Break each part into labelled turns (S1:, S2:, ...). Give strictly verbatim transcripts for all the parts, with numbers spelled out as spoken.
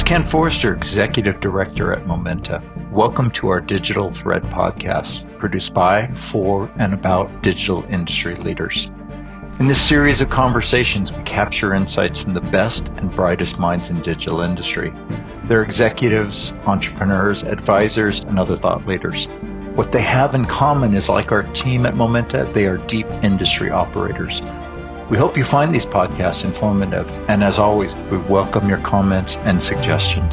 S1: Ken Forrester, Executive Director at Momenta. Welcome to our Digital Thread podcast, produced by, for, and about digital industry leaders. In this series of conversations, we capture insights from the best and brightest minds in digital industry. They're executives, entrepreneurs, advisors, and other thought leaders. What they have in common is, like our team at Momenta, they are deep industry operators. We hope you find these podcasts informative, and as always, we welcome your comments and suggestions.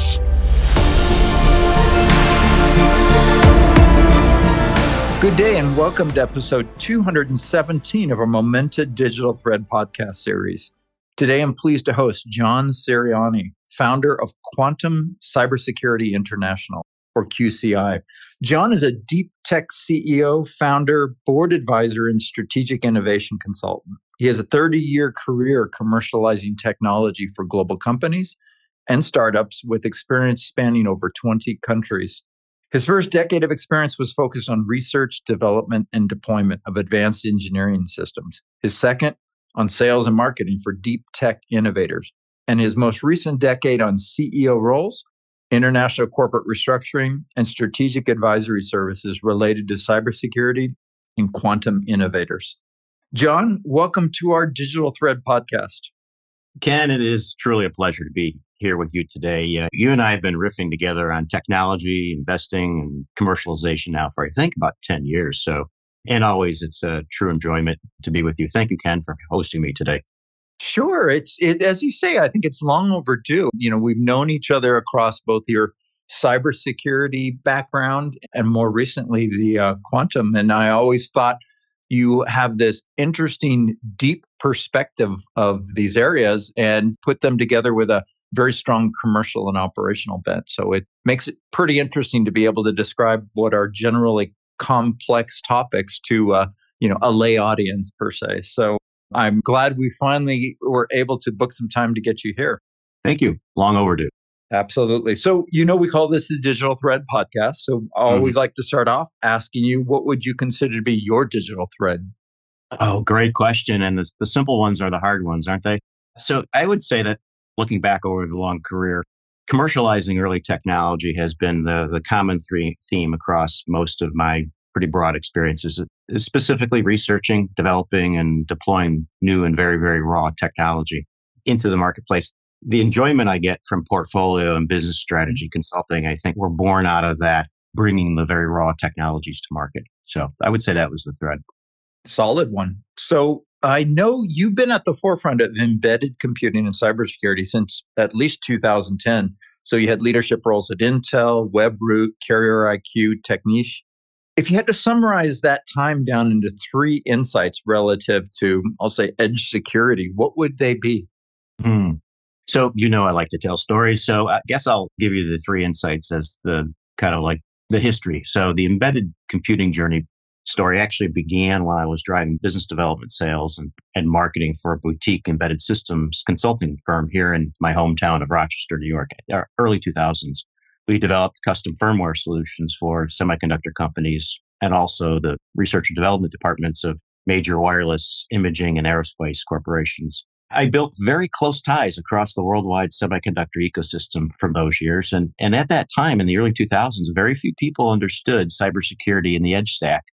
S1: Good day and welcome to episode two hundred seventeen of our Momenta Digital Thread podcast series. Today I'm pleased to host John Seriani, founder of Quantum Cybersecurity International, or Q C I. John is a deep tech C E O, founder, board advisor, and strategic innovation consultant. He has a thirty-year career commercializing technology for global companies and startups with experience spanning over twenty countries. His first decade of experience was focused on research, development, and deployment of advanced engineering systems. His second on sales and marketing for deep tech innovators. And his most recent decade on C E O roles, international corporate restructuring, and strategic advisory services related to cybersecurity and quantum innovators. John, welcome to our Digital Thread podcast.
S2: Ken, it is truly a pleasure to be here with you today. Uh, you and I have been riffing together on technology, investing, and commercialization now for, I think, about ten years. So, and always, it's a true enjoyment to be with you. Thank you, Ken, for hosting me today.
S1: Sure. It's it, as you say, I think it's long overdue. You know, we've known each other across both your cybersecurity background and more recently the uh, quantum. And I always thought you have this interesting, deep perspective of these areas and put them together with a very strong commercial and operational bent. So it makes it pretty interesting to be able to describe what are generally complex topics to uh, you know, a lay audience per se. So I'm glad we finally were able to book some time to get you here.
S2: Thank you. Long overdue.
S1: Absolutely. So, you know, we call this the Digital Thread podcast. So I always mm-hmm. like to start off asking you, what would you consider to be your digital thread?
S2: Oh, great question. And the, the simple ones are the hard ones, aren't they? So I would say that looking back over the long career, commercializing early technology has been the, the common three theme across most of my pretty broad experiences, specifically researching, developing, and deploying new and very, very raw technology into the marketplace. The enjoyment I get from portfolio and business strategy consulting, I think, were born out of that, bringing the very raw technologies to market. So I would say that was the thread.
S1: Solid one. So I know you've been at the forefront of embedded computing and cybersecurity since at least two thousand ten. So you had leadership roles at Intel, Webroot, Carrier I Q, Techniche. If you had to summarize that time down into three insights relative to, I'll say, edge security, what would they be?
S2: Hmm. So, you know, I like to tell stories. So I guess I'll give you the three insights as the kind of like the history. So the embedded computing journey story actually began while I was driving business development, sales, and, and marketing for a boutique embedded systems consulting firm here in my hometown of Rochester, New York, early two thousands. We developed custom firmware solutions for semiconductor companies and also the research and development departments of major wireless, imaging, and aerospace corporations. I built very close ties across the worldwide semiconductor ecosystem from those years. And, and at that time, in the early two thousands, very few people understood cybersecurity in the edge stack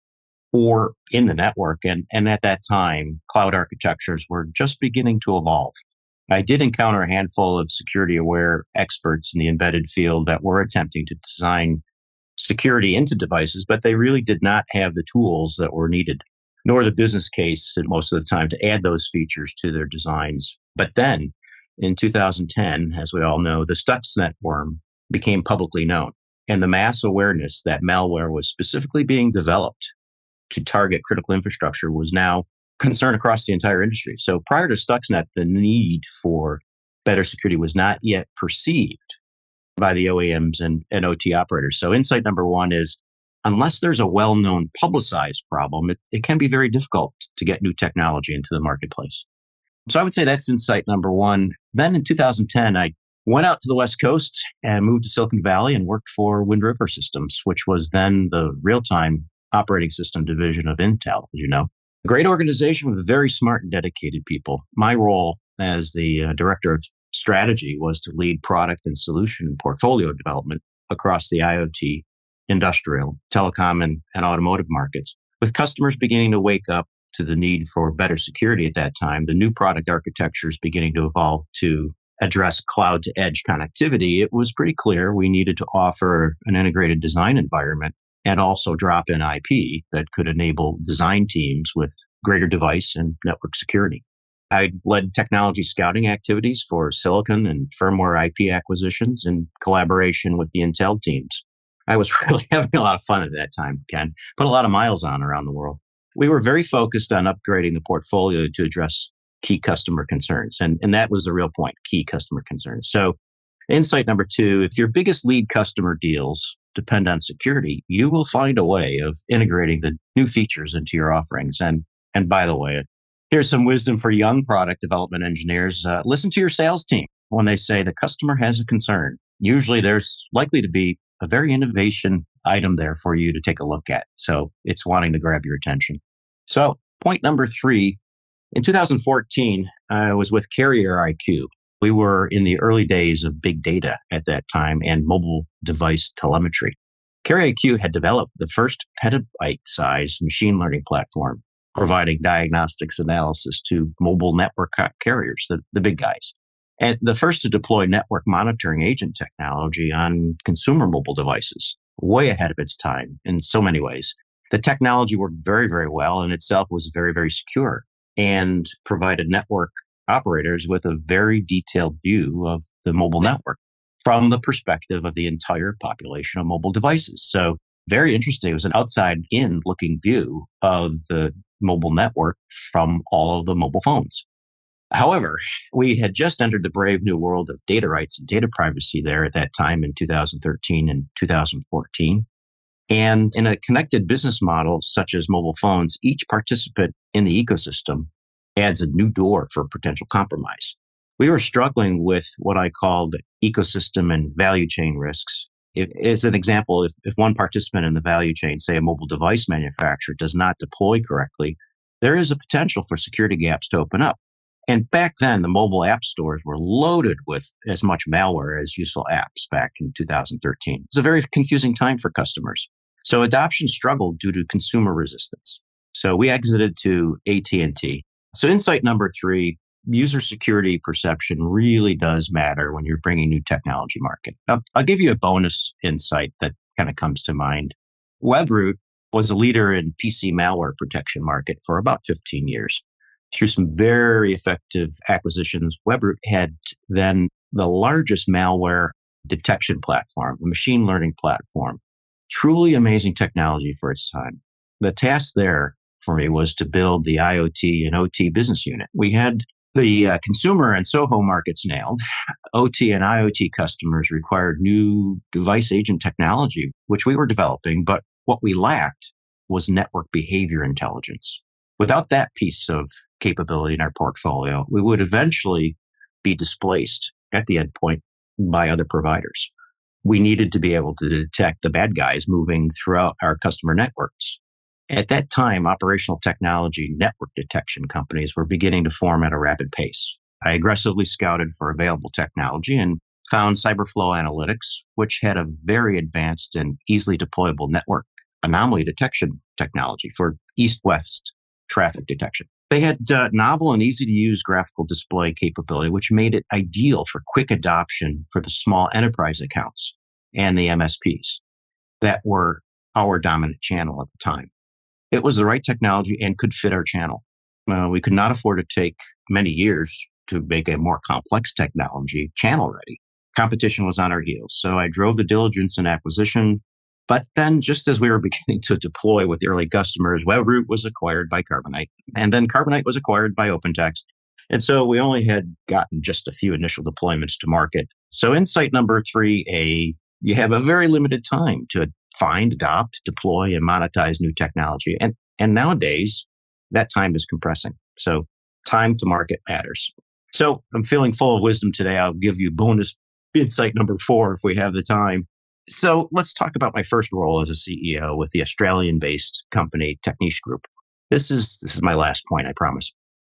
S2: or in the network. And, and at that time, cloud architectures were just beginning to evolve. I did encounter a handful of security-aware experts in the embedded field that were attempting to design security into devices, but they really did not have the tools that were needed, nor the business case most of the time to add those features to their designs. But then, in two thousand ten, as we all know, the Stuxnet worm became publicly known, and the mass awareness that malware was specifically being developed to target critical infrastructure was now concern across the entire industry. So prior to Stuxnet, the need for better security was not yet perceived by the O E Ms and, and O T operators. So insight number one is, unless there's a well-known publicized problem, it, it can be very difficult to get new technology into the marketplace. So I would say that's insight number one. Then in two thousand ten, I went out to the West Coast and moved to Silicon Valley and worked for Wind River Systems, which was then the real-time operating system division of Intel, as you know. A great organization with very smart and dedicated people. My role as the uh, director of strategy was to lead product and solution portfolio development across the IoT, industrial, telecom, and, and automotive markets. With customers beginning to wake up to the need for better security at that time, the new product architecture is beginning to evolve to address cloud to edge connectivity. It was pretty clear we needed to offer an integrated design environment and also drop in I P that could enable design teams with greater device and network security. I led technology scouting activities for silicon and firmware I P acquisitions in collaboration with the Intel teams. I was really having a lot of fun at that time, Ken. Put a lot of miles on around the world. We were very focused on upgrading the portfolio to address key customer concerns. And, and that was the real point, key customer concerns. So insight number two, if your biggest lead customer deals depend on security, you will find a way of integrating the new features into your offerings. And, and by the way, here's some wisdom for young product development engineers. Uh, listen to your sales team when they say the customer has a concern. Usually there's likely to be a very innovation item there for you to take a look at. So it's wanting to grab your attention. So point number three, in two thousand fourteen, I was with Carrier I Q. We were in the early days of big data at that time and mobile device telemetry. Carrier I Q had developed the first petabyte-sized machine learning platform, providing diagnostics analysis to mobile network carriers, the, the big guys. And the first to deploy network monitoring agent technology on consumer mobile devices, way ahead of its time in so many ways. The technology worked very, very well and itself was very, very secure and provided network operators with a very detailed view of the mobile network from the perspective of the entire population of mobile devices. So very interesting. It was an outside-in looking view of the mobile network from all of the mobile phones. However, we had just entered the brave new world of data rights and data privacy there at that time in two thousand thirteen and two thousand fourteen. And in a connected business model such as mobile phones, each participant in the ecosystem adds a new door for potential compromise. We were struggling with what I called ecosystem and value chain risks. If, as an example, if, if one participant in the value chain, say a mobile device manufacturer, does not deploy correctly, there is a potential for security gaps to open up. And back then, the mobile app stores were loaded with as much malware as useful apps back in two thousand thirteen. It was a very confusing time for customers. So adoption struggled due to consumer resistance. So we exited to A T and T. So insight number three, user security perception really does matter when you're bringing new technology market. I'll, I'll give you a bonus insight that kind of comes to mind. Webroot was a leader in P C malware protection market for about fifteen years. Through some very effective acquisitions, Webroot had then the largest malware detection platform, a machine learning platform. Truly amazing technology for its time. The task there for me was to build the IoT and O T business unit. We had the uh, consumer and SOHO markets nailed. O T and IoT customers required new device agent technology, which we were developing, but what we lacked was network behavior intelligence. Without that piece of capability in our portfolio, we would eventually be displaced at the endpoint by other providers. We needed to be able to detect the bad guys moving throughout our customer networks. At that time, operational technology network detection companies were beginning to form at a rapid pace. I aggressively scouted for available technology and found Cyberflow Analytics, which had a very advanced and easily deployable network anomaly detection technology for east-west traffic detection. They had uh, novel and easy-to-use graphical display capability, which made it ideal for quick adoption for the small enterprise accounts and the M S Ps that were our dominant channel at the time. It was the right technology and could fit our channel. Uh, we could not afford to take many years to make a more complex technology channel ready. Competition was on our heels, so I drove the diligence and acquisition. But then, just as we were beginning to deploy with the early customers, Webroot was acquired by Carbonite, and then Carbonite was acquired by OpenText. And so we only had gotten just a few initial deployments to market. So insight number three A, you have a very limited time to find, adopt, deploy, and monetize new technology. And, and nowadays, that time is compressing. So time to market matters. So I'm feeling full of wisdom today. I'll give you bonus insight number four if we have the time. So let's talk about my first role as a C E O with the Australian-based company Techniche Group. This is this is my last point, I promise.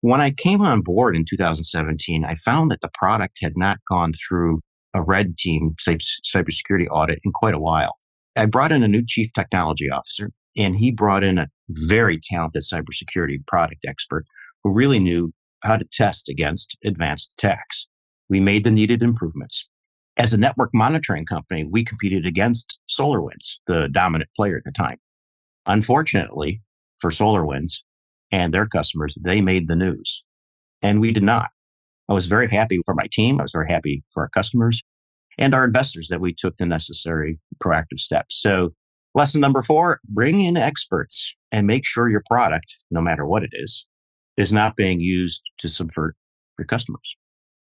S2: When I came on board in two thousand seventeen, I found that the product had not gone through a red team cybersecurity audit in quite a while. I brought in a new chief technology officer, and he brought in a very talented cybersecurity product expert who really knew how to test against advanced attacks. We made the needed improvements. As a network monitoring company, we competed against SolarWinds, the dominant player at the time. Unfortunately for SolarWinds and their customers, they made the news, and we did not. I was very happy for my team. I was very happy for our customers and our investors that we took the necessary proactive steps. So lesson number four, bring in experts and make sure your product, no matter what it is, is not being used to subvert your customers.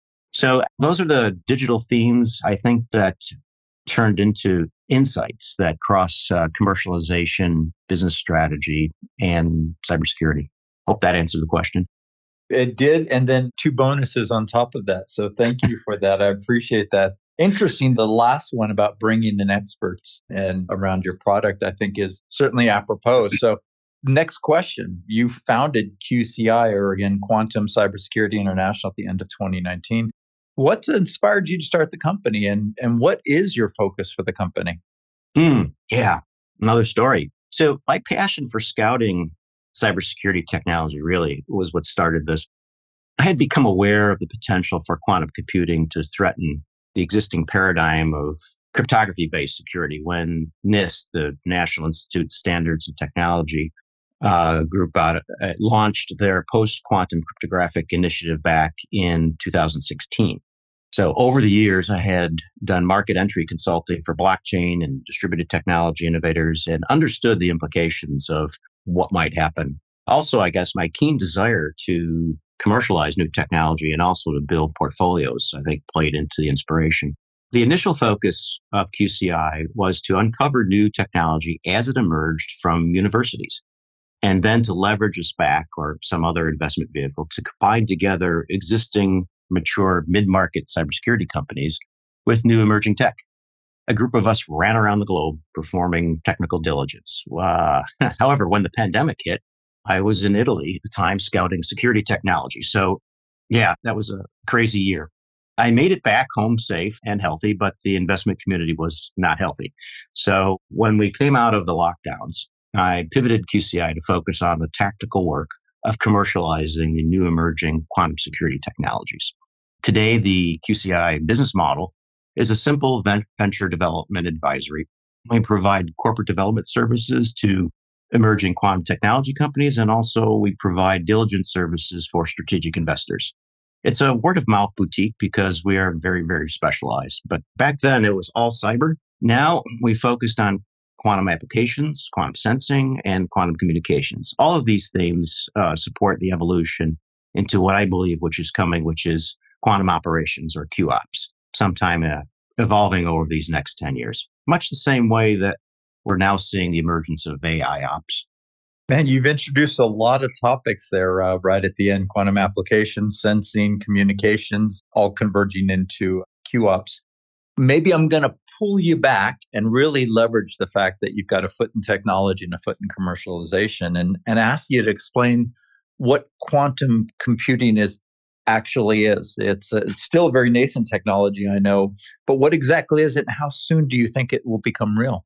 S2: So those are the digital themes, I think, that turned into insights that cross uh, commercialization, business strategy, and cybersecurity. Hope that answered the question.
S1: It did. And then two bonuses on top of that. So thank you for that. I appreciate that. Interesting. The last one about bringing in experts and around your product, I think is certainly apropos. So next question. You founded Q C I, or again, Quantum Cybersecurity International, at the end of twenty nineteen. What inspired you to start the company, and, and what is your focus for the company?
S2: Mm, yeah, another story. So my passion for scouting cybersecurity technology really was what started this. I had become aware of the potential for quantum computing to threaten the existing paradigm of cryptography-based security when NIST, the National Institute of Standards and Technology uh, group, out, uh, launched their post-quantum cryptographic initiative back in two thousand sixteen. So over the years, I had done market entry consulting for blockchain and distributed technology innovators and understood the implications of what might happen. Also, I guess my keen desire to commercialize new technology and also to build portfolios, I think, played into the inspiration. The initial focus of Q C I was to uncover new technology as it emerged from universities, and then to leverage a SPAC or some other investment vehicle to combine together existing mature mid-market cybersecurity companies with new emerging tech. A group of us ran around the globe performing technical diligence. Uh, however, when the pandemic hit, I was in Italy at the time scouting security technology. So yeah, that was a crazy year. I made it back home safe and healthy, but the investment community was not healthy. So when we came out of the lockdowns, I pivoted Q C I to focus on the tactical work of commercializing the new emerging quantum security technologies. Today, the Q C I business model is a simple venture development advisory. We provide corporate development services to emerging quantum technology companies, and also we provide diligence services for strategic investors. It's a word of mouth boutique because we are very, very specialized. But back then it was all cyber. Now we focused on quantum applications, quantum sensing, and quantum communications. All of these themes uh, support the evolution into what I believe which is coming, which is quantum operations, or Q ops, sometime uh, evolving over these next ten years. Much the same way that we're now seeing the emergence of A I ops.
S1: Man, you've introduced a lot of topics there uh, right at the end: quantum applications, sensing, communications, all converging into Q ops. Maybe I'm going to pull you back and really leverage the fact that you've got a foot in technology and a foot in commercialization, and, and ask you to explain what quantum computing is actually is. It's, a, it's still a very nascent technology, I know, but what exactly is it, and how soon do you think it will become real?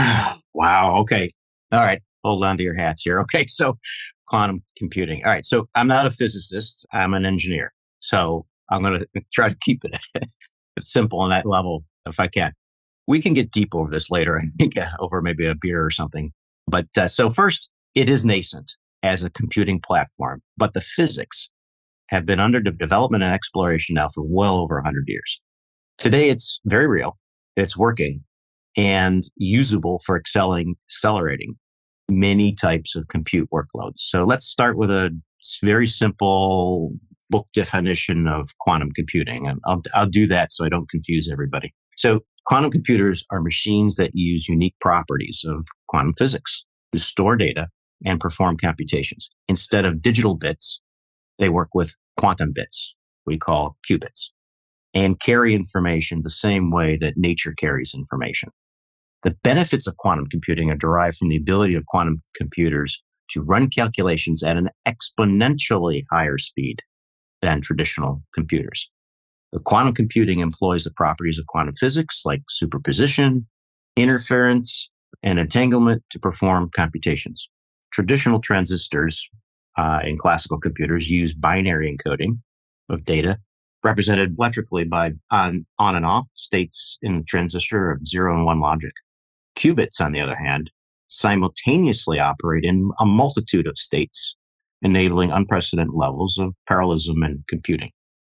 S2: Wow. Okay. All right. Hold on to your hats here. Okay. So quantum computing. All right. So I'm not a physicist. I'm an engineer. So I'm going to try to keep it simple on that level if I can. We can get deep over this later, I think, uh, over maybe a beer or something. But uh, so first, it is nascent as a computing platform, but the physics have been under development and exploration now for well over one hundred years. Today, it's very real. It's working and usable for excelling, accelerating many types of compute workloads. So let's start with a very simple book definition of quantum computing. And I'll, I'll do that so I don't confuse everybody. So quantum computers are machines that use unique properties of quantum physics to store data and perform computations. Instead of digital bits, they work with quantum bits, we call qubits, and carry information the same way that nature carries information. The benefits of quantum computing are derived from the ability of quantum computers to run calculations at an exponentially higher speed than traditional computers. The quantum computing employs the properties of quantum physics like superposition, interference, and entanglement to perform computations. Traditional transistors uh, in classical computers use binary encoding of data represented electrically by on, on and off states in the transistor of zero and one logic. Qubits, on the other hand, simultaneously operate in a multitude of states, enabling unprecedented levels of parallelism and computing.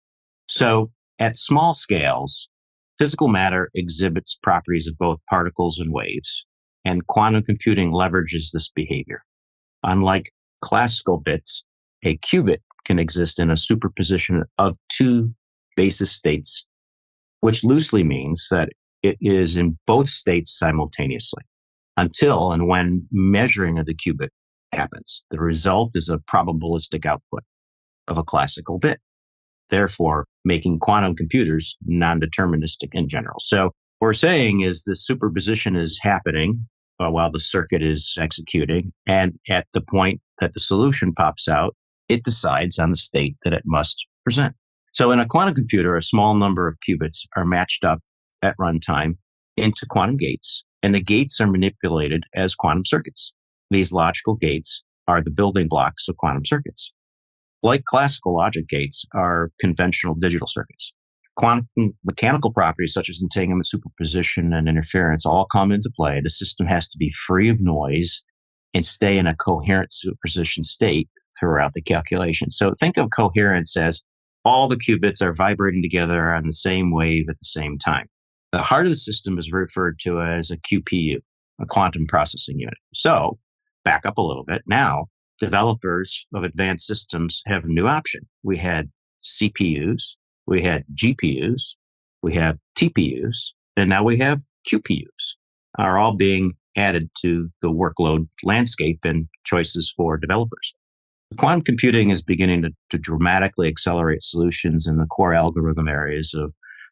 S2: So, at small scales, physical matter exhibits properties of both particles and waves, and quantum computing leverages this behavior. Unlike classical bits, a qubit can exist in a superposition of two basis states, which loosely means that it is in both states simultaneously, until and when measuring of the qubit happens. The result is a probabilistic output of a classical bit, therefore making quantum computers non-deterministic in general. So what we're saying is the superposition is happening uh, while the circuit is executing, and at the point that the solution pops out, it decides on the state that it must present. So in a quantum computer, a small number of qubits are matched up at runtime into quantum gates, and the gates are manipulated as quantum circuits. These logical gates are the building blocks of quantum circuits. Like classical logic gates are conventional digital circuits. Quantum mechanical properties such as entanglement, superposition, and interference all come into play. The system has to be free of noise and stay in a coherent superposition state throughout the calculation. So think of coherence as all the qubits are vibrating together on the same wave at the same time. The heart of the system is referred to as a Q P U, a quantum processing unit. So back up a little bit. Now, developers of advanced systems have a new option. We had C P Us, we had G P Us, we have T P Us, and now we have Q P Us, are all being added to the workload landscape and choices for developers. Quantum computing is beginning to, to dramatically accelerate solutions in the core algorithm areas of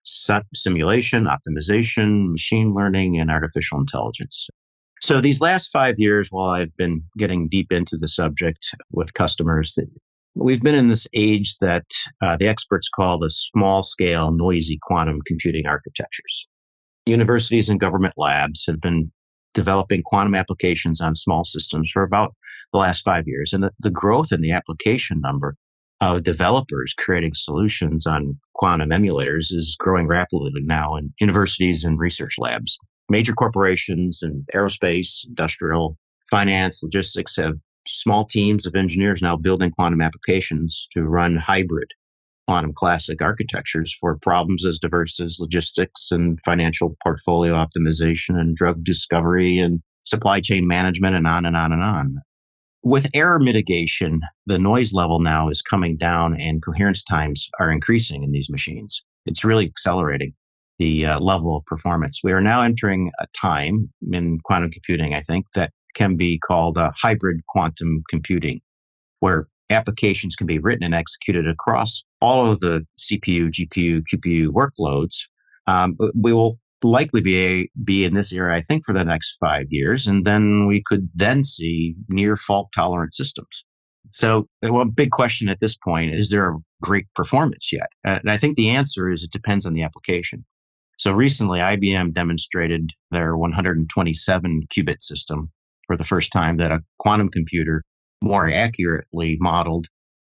S2: simulation, optimization, machine learning, and artificial intelligence. So these last five years, while I've been getting deep into the subject with customers, we've been in this age that uh, the experts call the small-scale, noisy quantum computing architectures. Universities and government labs have been developing quantum applications on small systems for about the last five years. And the, the growth in the application number of developers creating solutions on quantum emulators is growing rapidly now in universities and research labs. Major corporations in aerospace, industrial, finance, logistics have small teams of engineers now building quantum applications to run hybrid quantum classic architectures for problems as diverse as logistics and financial portfolio optimization and drug discovery and supply chain management and on and on and on. With error mitigation, the noise level now is coming down and coherence times are increasing in these machines. It's really accelerating the uh, level of performance. We are now entering a time in quantum computing, I think, that can be called a hybrid quantum computing, where applications can be written and executed across all of the C P U, G P U, Q P U workloads. Um, we will likely be a, be in this era, I think, for the next five years, and then we could then see near fault tolerant systems. So, well, a big question at this point is: there a great performance yet? And I think the answer is it depends on the application. So recently, I B M demonstrated their one hundred twenty-seven qubit system for the first time, that a quantum computer more accurately modeled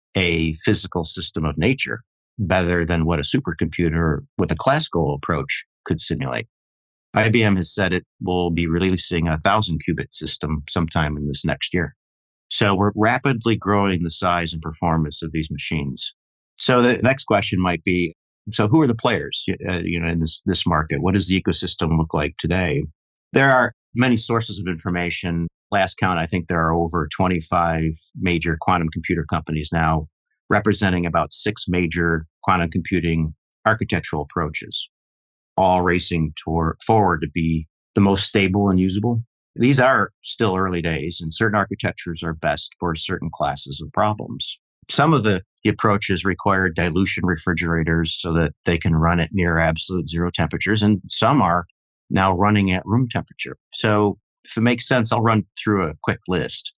S2: a physical system of nature better than what a supercomputer with a classical approach could simulate. I B M has said it will be releasing a thousand qubit system sometime in this next year. So we're rapidly growing the size and performance of these machines. So the next question might be, so who are the players uh, you know, in this, this market? What does the ecosystem look like today? There are many sources of information. Last count, I think there are over twenty-five major quantum computer companies now, representing about six major quantum computing architectural approaches, all racing toward forward to be the most stable and usable. These are still early days, and certain architectures are best for certain classes of problems. Some of the, the approaches require dilution refrigerators so that they can run at near absolute zero temperatures, and some are now running at room temperature. So if it makes sense, I'll run through a quick list.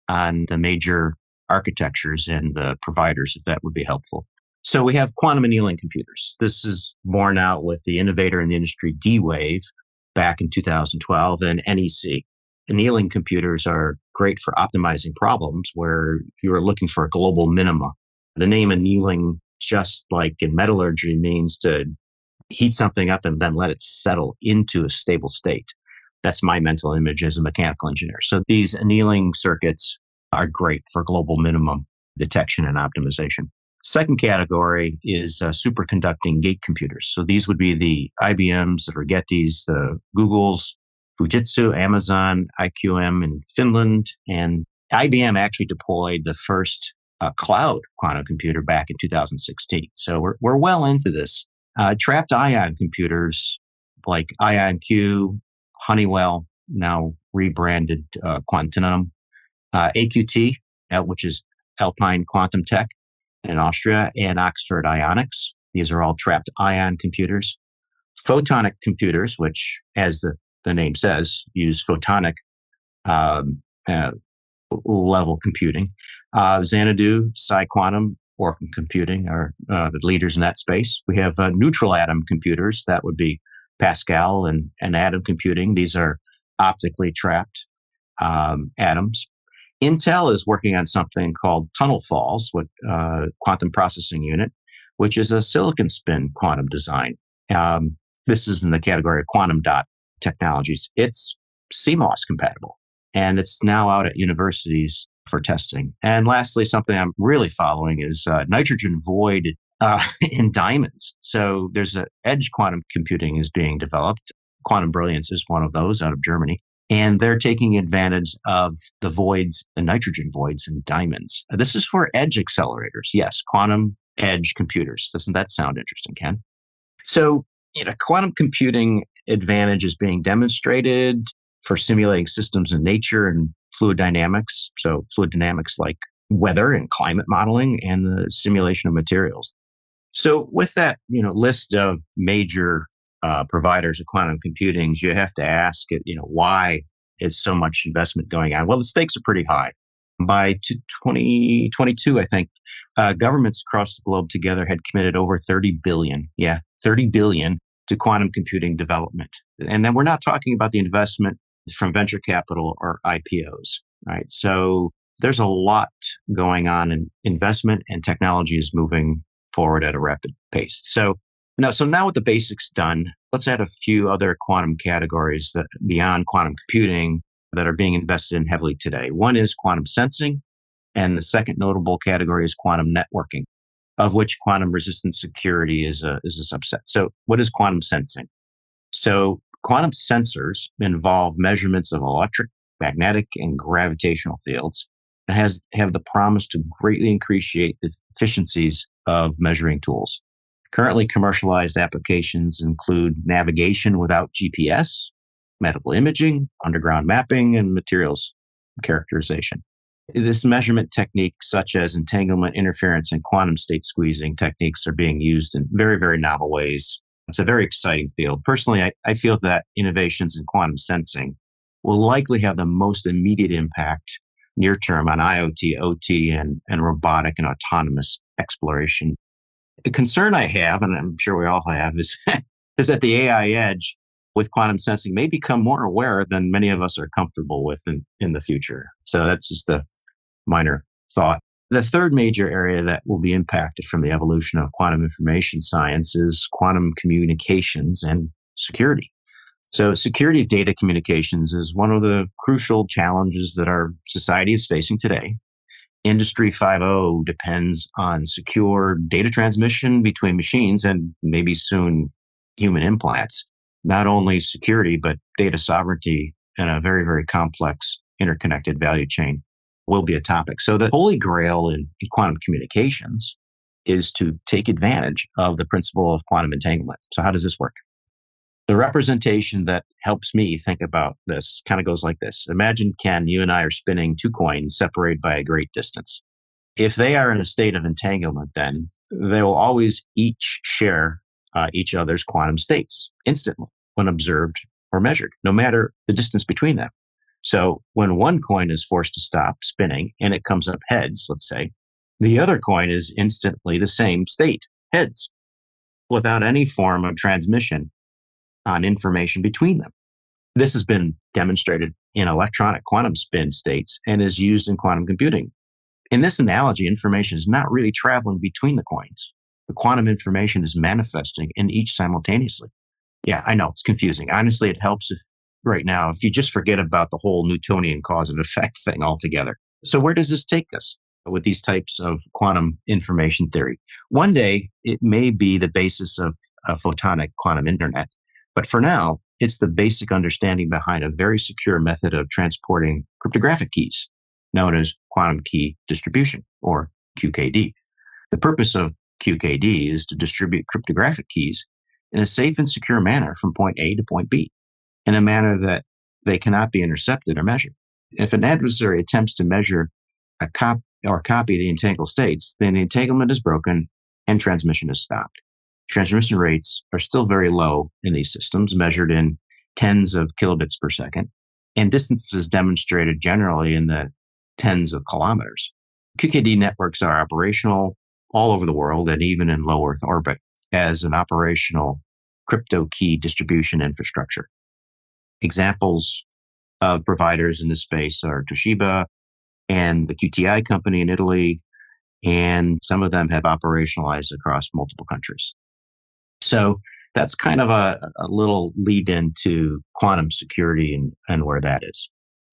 S2: on the major architectures and the providers, if that would be helpful. So we have quantum annealing computers. This is borne out with the innovator in the industry, D-Wave, back in two thousand twelve, and N E C. Annealing computers are great for optimizing problems where you are looking for a global minima. The name annealing, just like in metallurgy, means to heat something up and then let it settle into a stable state. That's my mental image as a mechanical engineer. So these annealing circuits are great for global minimum detection and optimization. Second category is uh, superconducting gate computers. So these would be the I B Ms, the Rigettis, the Googles, Fujitsu, Amazon, I Q M in Finland, and I B M actually deployed the first uh, cloud quantum computer back in two thousand sixteen. So we're we're well into this. Uh, trapped ion computers like IonQ, Honeywell, now rebranded uh, Quantenum, uh, A Q T, uh, which is Alpine Quantum Tech in Austria, and Oxford Ionics. These are all trapped ion computers. Photonic computers, which, as the, the name says, use photonic um, uh, level computing. Uh, Xanadu, PsiQuantum, Orphan Computing are uh, the leaders in that space. We have uh, neutral atom computers. That would be Pascal and, and atom computing. These are optically trapped um, atoms. Intel is working on something called Tunnel Falls, with uh, quantum processing unit, which is a silicon spin quantum design. Um, this is in the category of quantum dot technologies. It's C MOS compatible, and it's now out at universities for testing. And lastly, something I'm really following is uh, nitrogen void uh, in diamonds. So there's an edge quantum computing is being developed. Quantum Brilliance is one of those out of Germany. And they're taking advantage of the voids, the nitrogen voids in diamonds. This is for edge accelerators. Yes, quantum edge computers. Doesn't that sound interesting, Ken? So, you know, quantum computing advantage is being demonstrated for simulating systems in nature and fluid dynamics. So fluid dynamics like weather and climate modeling and the simulation of materials. So with that, you know, list of major uh, providers of quantum computing, you have to ask it, you know, why is so much investment going on? Well, the stakes are pretty high. By twenty twenty-two, I think, uh, governments across the globe together had committed over thirty billion. Yeah, thirty billion to quantum computing development. And then we're not talking about the investment from venture capital or I P Os, right? So there's a lot going on in investment, and technology is moving forward at a rapid pace. So now, so now with the basics done, let's add a few other quantum categories that beyond quantum computing that are being invested in heavily today. One is quantum sensing, and the second notable category is quantum networking, of which quantum resistant security is a, is a subset. So what is quantum sensing? So quantum sensors involve measurements of electric, magnetic, and gravitational fields, and has have the promise to greatly increase the efficiencies of measuring tools. Currently commercialized applications include navigation without G P S, medical imaging, underground mapping, and materials characterization. This measurement technique, such as entanglement, interference, and quantum state squeezing techniques, are being used in very, very novel ways. It's a very exciting field. Personally, I, I feel that innovations in quantum sensing will likely have the most immediate impact near term on IoT, O T, and, and robotic and autonomous exploration. The concern I have, and I'm sure we all have, is, is that the A I edge with quantum sensing may become more aware than many of us are comfortable with in, in the future. So that's just a minor thought. The third major area that will be impacted from the evolution of quantum information science is quantum communications and security. So security of data communications is one of the crucial challenges that our society is facing today. Industry five point oh depends on secure data transmission between machines and maybe soon human implants. Not only security, but data sovereignty in a very, very complex interconnected value chain will be a topic. So the holy grail in, in quantum communications is to take advantage of the principle of quantum entanglement. So how does this work? The representation that helps me think about this kind of goes like this. Imagine, Ken, you and I are spinning two coins separated by a great distance. If they are in a state of entanglement, then they will always each share uh, each other's quantum states instantly when observed or measured, no matter the distance between them. So when one coin is forced to stop spinning and it comes up heads, let's say, the other coin is instantly the same state, heads, without any form of transmission on information between them. This has been demonstrated in electronic quantum spin states and is used in quantum computing. In this analogy, information is not really traveling between the coins. The quantum information is manifesting in each simultaneously. Yeah, I know it's confusing. Honestly, it helps if right now, if you just forget about the whole Newtonian cause and effect thing altogether. So where does this take us with these types of quantum information theory? One day, it may be the basis of a photonic quantum internet. But for now, it's the basic understanding behind a very secure method of transporting cryptographic keys, known as quantum key distribution, or Q K D. The purpose of Q K D is to distribute cryptographic keys in a safe and secure manner from point A to point B, in a manner that they cannot be intercepted or measured. If an adversary attempts to measure a cop or copy the entangled states, then the entanglement is broken and transmission is stopped. Transmission rates are still very low in these systems, measured in tens of kilobits per second, and distances demonstrated generally in the tens of kilometers. Q K D networks are operational all over the world and even in low Earth orbit as an operational crypto key distribution infrastructure. Examples of providers in this space are Toshiba and the Q T I company in Italy, and some of them have operationalized across multiple countries. So that's kind of a, a little lead into quantum security and, and where that is.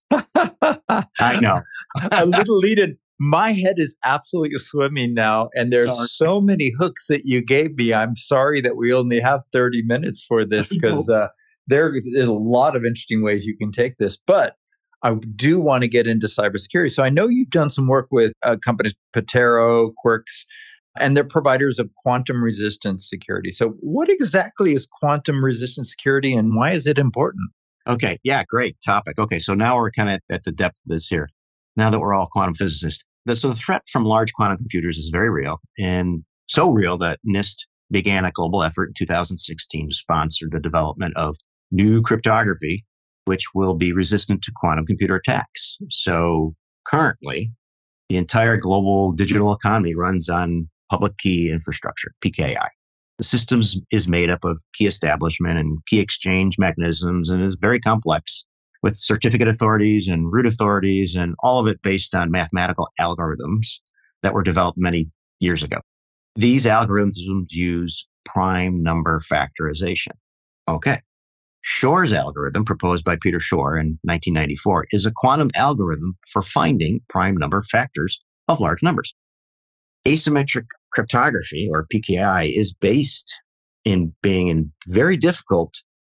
S2: I know.
S1: A little lead in. My head is absolutely swimming now, and there's sorry. so many hooks that you gave me. I'm sorry that we only have thirty minutes for this because uh, there is a lot of interesting ways you can take this. But I do want to get into cybersecurity. So I know you've done some work with uh, companies, Patero, Quirks, and they're providers of quantum resistant security. So what exactly is quantum resistant security and why is it important?
S2: Okay. Yeah, great topic. Okay. So now we're kind of at the depth of this here. Now that we're all quantum physicists. So the threat from large quantum computers is very real, and so real that NIST began a global effort in two thousand sixteen to sponsor the development of new cryptography, which will be resistant to quantum computer attacks. So currently, the entire global digital economy runs on public key infrastructure, P K I. The system is made up of key establishment and key exchange mechanisms and is very complex, with certificate authorities and root authorities, and all of it based on mathematical algorithms that were developed many years ago. These algorithms use prime number factorization. Okay. Shor's algorithm, proposed by Peter Shor in nineteen ninety-four, is a quantum algorithm for finding prime number factors of large numbers. Asymmetric cryptography, or P K I, is based in being in very difficult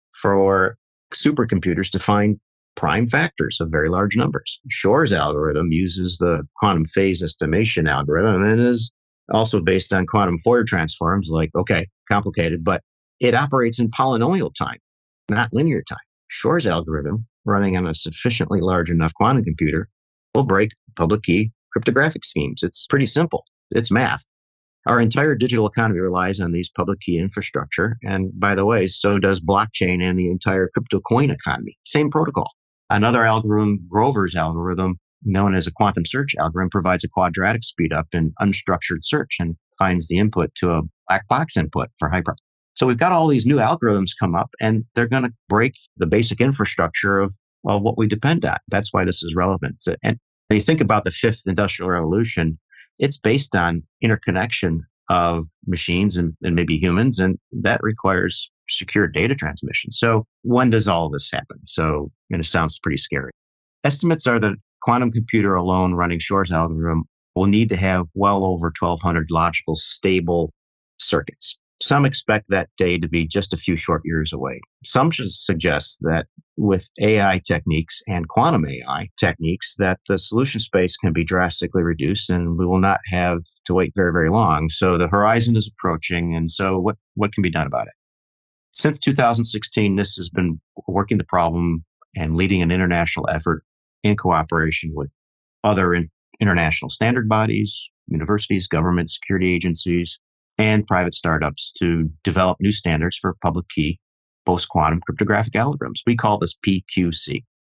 S2: for supercomputers to find prime factors of very large numbers. Shor's algorithm uses the quantum phase estimation algorithm and is also based on quantum Fourier transforms, like, okay, complicated, but it operates in polynomial time, not linear time. Shor's algorithm, running on a sufficiently large enough quantum computer, will break public key cryptographic schemes. It's pretty simple. It's math. Our entire digital economy relies on these public key infrastructure. And by the way, so does blockchain and the entire crypto coin economy. Same protocol. Another algorithm, Grover's algorithm, known as a quantum search algorithm, provides a quadratic speedup in unstructured search and finds the input to a black box input for hyper. So we've got all these new algorithms come up, and they're going to break the basic infrastructure of well, what we depend on. That's why this is relevant. So, and when you think about the fifth industrial revolution, it's based on interconnection of machines and, and maybe humans, and that requires secure data transmission. So when does all of this happen? So you know, it sounds pretty scary. Estimates are that quantum computer alone running Shor's algorithm will need to have well over twelve hundred logical stable circuits. Some expect that day to be just a few short years away. Some suggest that with A I techniques and quantum A I techniques, that the solution space can be drastically reduced and we will not have to wait very, very long. So the horizon is approaching. And so what, what can be done about it? Since two thousand sixteen, NIST has been working the problem and leading an international effort in cooperation with other in, international standard bodies, universities, government, security agencies, and private startups to develop new standards for public key post-quantum cryptographic algorithms. We call this P Q C,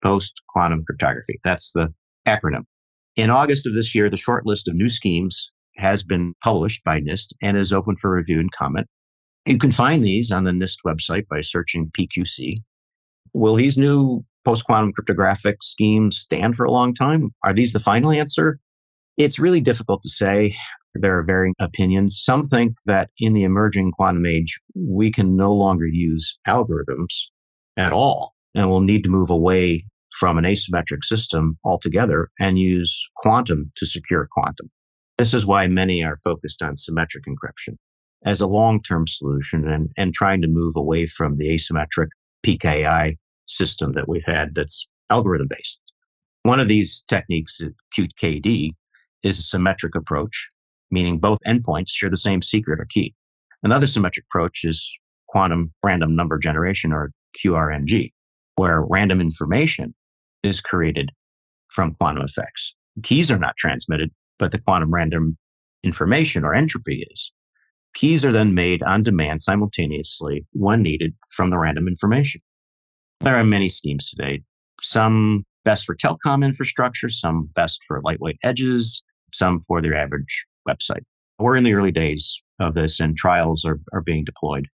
S2: post-quantum cryptography. That's the acronym. In August of this year, the short list of new schemes has been published by NIST and is open for review and comment. You can find these on the NIST website by searching P Q C. Will these new post-quantum cryptographic schemes stand for a long time? Are these the final answer? It's really difficult to say. There are varying opinions. Some think that in the emerging quantum age, we can no longer use algorithms at all, and we'll need to move away from an asymmetric system altogether and use quantum to secure quantum. This is why many are focused on symmetric encryption as a long-term solution and, and trying to move away from the asymmetric P K I system that we've had that's algorithm-based. One of these techniques, Q K D, is a symmetric approach, meaning both endpoints share the same secret or key. Another symmetric approach is quantum random number generation, or Q R N G, where random information is created from quantum effects. Keys are not transmitted, but the quantum random information, or entropy, is. Keys are then made on demand simultaneously when needed from the random information. There are many schemes today, some best for telecom infrastructure, some best for lightweight edges, some for their average website. We're in the early days of this, and trials are, are being deployed.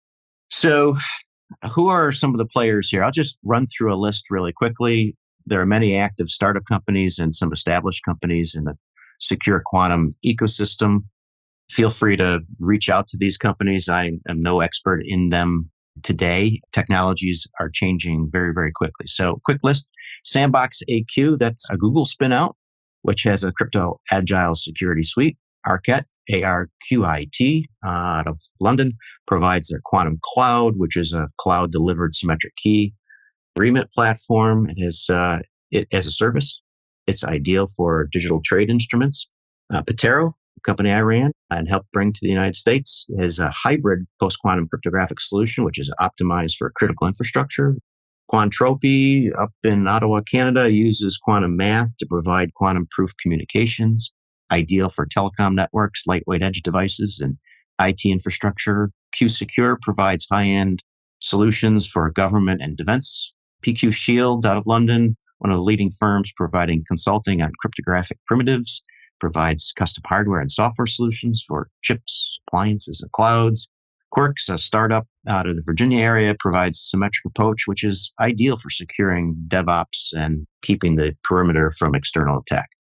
S2: So who are some of the players here? I'll just run through a list really quickly. There are many active startup companies and some established companies in the secure quantum ecosystem. Feel free to reach out to these companies. I am no expert in them today. Technologies are changing very, very quickly. So quick list: Sandbox A Q, that's a Google spin-out, which has a crypto agile security suite. Arquit, A R Q I T, uh, out of London, provides their quantum cloud, which is a cloud-delivered symmetric key agreement platform. It has uh, it as a service. It's ideal for digital trade instruments. Uh, Patero, a company I ran and helped bring to the United States, is a hybrid post-quantum cryptographic solution, which is optimized for critical infrastructure. Quantropy, up in Ottawa, Canada, uses quantum math to provide quantum-proof communications, ideal for telecom networks, lightweight edge devices, and I T infrastructure. Q-Secure provides high-end solutions for government and defense. P Q Shield, out of London, one of the leading firms providing consulting on cryptographic primitives, provides custom hardware and software solutions for chips, appliances, and clouds. Quirks, a startup out of the Virginia area, provides a symmetric approach, which is ideal for securing DevOps and keeping the perimeter from external attack.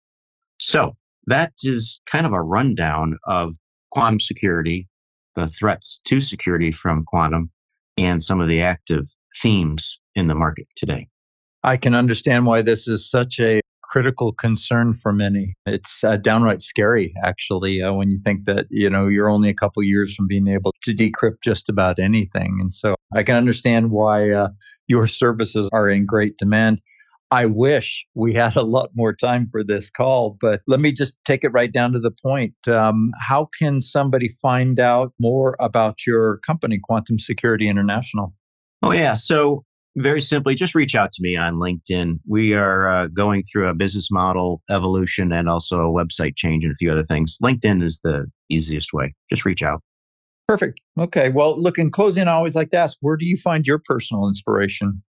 S2: So that is kind of a rundown of quantum security, the threats to security from quantum, and some of the active themes in the market today.
S1: I can understand why this is such a critical concern for many. It's uh, downright scary, actually, uh, when you think that, you know, you're only a couple years from being able to decrypt just about anything. And so I can understand why uh, your services are in great demand. I wish we had a lot more time for this call, but let me just take it right down to the point. Um, how can somebody find out more about your company, Quantum Security International?
S2: Oh, yeah. So very simply, just reach out to me on LinkedIn. We are uh, going through a business model evolution and also a website change and a few other things. LinkedIn is the easiest way. Just reach out.
S1: Perfect. Okay. Well, look, in closing, I always like to ask, where do you find your personal inspiration?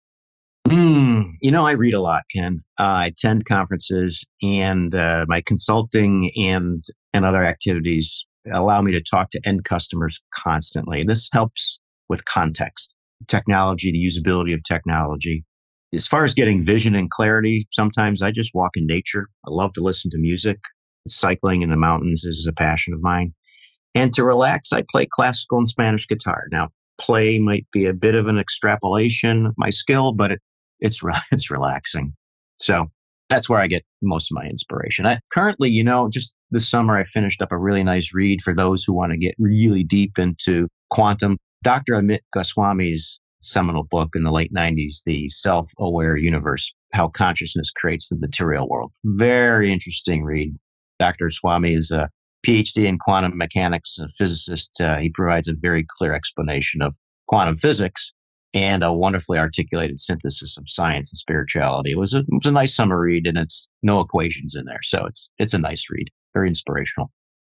S2: Mm, you know, I read a lot, Ken. Uh, I attend conferences, and uh, my consulting and and other activities allow me to talk to end customers constantly. And this helps with context, technology, the usability of technology. As far as getting vision and clarity, sometimes I just walk in nature. I love to listen to music. Cycling in the mountains is a passion of mine. And to relax, I play classical and Spanish guitar. Now, play might be a bit of an extrapolation of my skill, but it, it's re- it's relaxing. So that's where I get most of my inspiration. I, currently, you know, just this summer, I finished up a really nice read for those who want to get really deep into quantum. Doctor Amit Goswami's seminal book in the late nineties, The Self-Aware Universe, How Consciousness Creates the Material World. Very interesting read. Doctor Swami is a P H D in quantum mechanics, a physicist. Uh, he provides a very clear explanation of quantum physics and a wonderfully articulated synthesis of science and spirituality. It was a, it was a nice summer read, and it's no equations in there. So it's it's a nice read, very inspirational.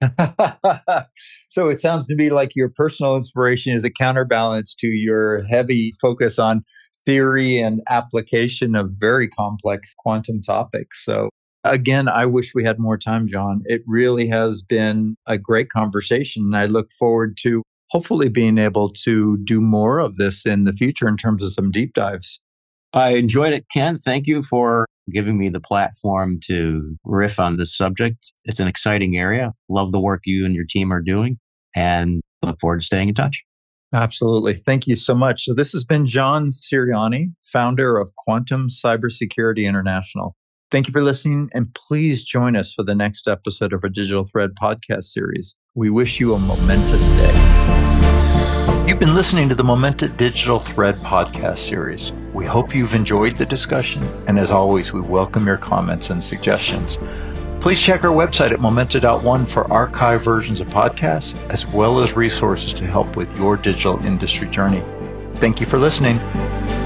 S1: So it sounds to me like your personal inspiration is a counterbalance to your heavy focus on theory and application of very complex quantum topics. So again, I wish we had more time, John. It really has been a great conversation. And I look forward to hopefully being able to do more of this in the future in terms of some deep dives.
S2: I enjoyed it, Ken. Thank you for giving me the platform to riff on this subject. It's an exciting area. Love the work you and your team are doing, and look forward to staying in touch.
S1: Absolutely. Thank you so much. So this has been John Siriani, founder of Quantum Cybersecurity International. Thank you for listening, and please join us for the next episode of our Digital Thread podcast series. We wish you a momentous day. You've been listening to the Momented Digital Thread podcast series. We hope you've enjoyed the discussion, and as always, we welcome your comments and suggestions. Please check our website at momenta dot one for archived versions of podcasts, as well as resources to help with your digital industry journey. Thank you for listening.